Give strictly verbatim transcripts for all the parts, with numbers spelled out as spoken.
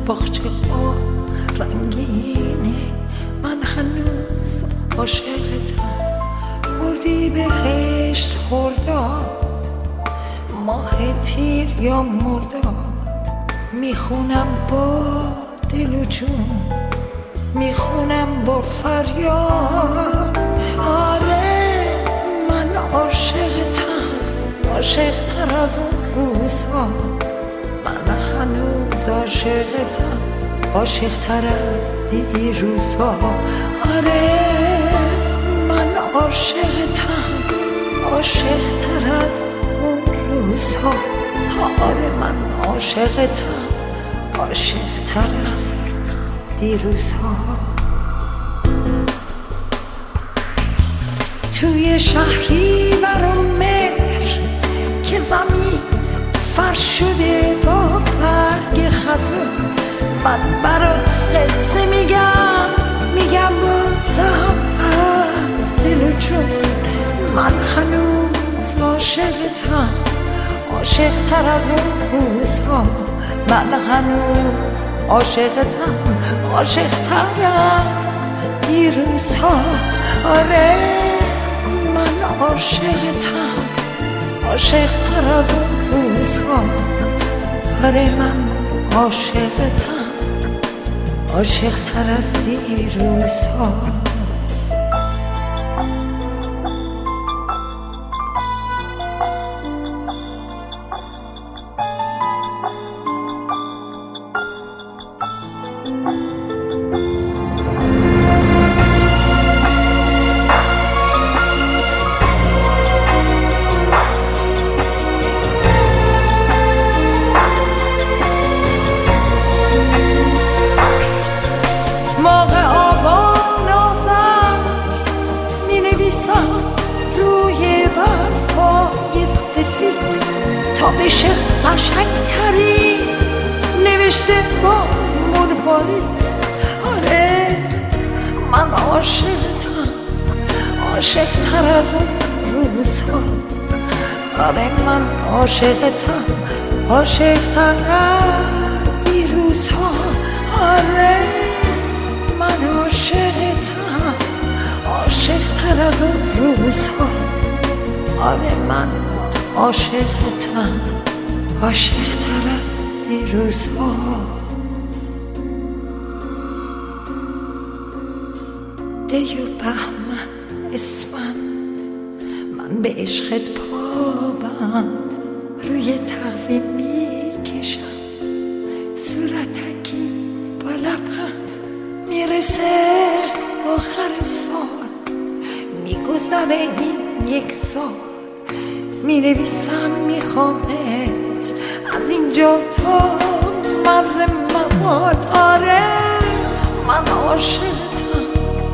باغچه ها رنگینه، من هنوز عاشقتم. اردی بهشت خرداد، ماه تیر یا مرداد، میخونم با دل و جون، میخونم با فریاد. آره من عاشقتم، عاشقتر از اون روزها. من هنوز عاشقتم، عاشقتر از دیروزها. آره من عاشقتم، عاشقتر از اون روزها. آره من عاشقتم، عاشقتر از دیروزها. توی شهری برام مهر که زمین فرش شده با برگ خزون، من برات قصه میگم، میگم بازم از دل و جون. من هنوز عاشقتم، عاشقتر از اون روزها. من هنوز عاشقتم، عاشقتر از دیروزها. آره من عاشقتم، عاشقتر از اون روزها. آره من عاشقتم، عاشقتر از دیروزها. موقع آبان آذر می نویسم روی برفای سفید تا بشه قشنگتری نوشته با مروارید. آره من عاشقتم، عاشقتر از اون روزها. آره من عاشقتم، عاشقتر از دیروزها. آره من عاشقتم، عاشقتر از اون روزها. آره من عاشقتم، عاشقتر از دیروزها. دی و بهمن اسفند من به عشقت پابند روی تقویم میکشم، صورتکی با لبخند میرسه آخر سال، میگذره این یک سال. مینویسم میخوامت از اینجا تا مرز ممال. آره من عاشقتم،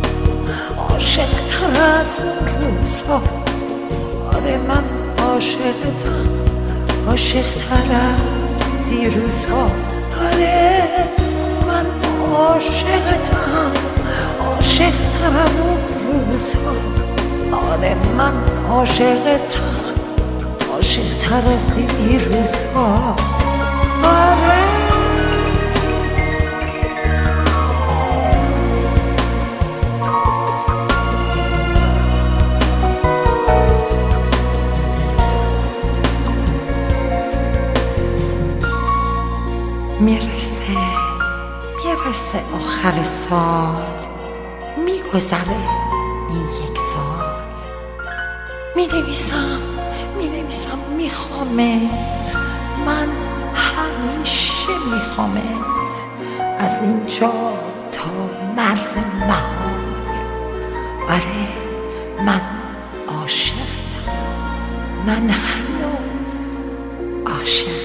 عاشقتر از اون روزها. آره من عاشقتم، عاشقتر از دیروزها. آره من عاشقتم، عاشقتر از اون روزها. آره من عاشقتم، عاشقتر از دیروزها. آره میرسه میرسه آخر سال، میگذره این یک سال. مینویسم مینویسم میخوامت، من همیشه میخوامت از اینجا تا مرز محال. آره من عاشقتم، من هنوز عاشقتم.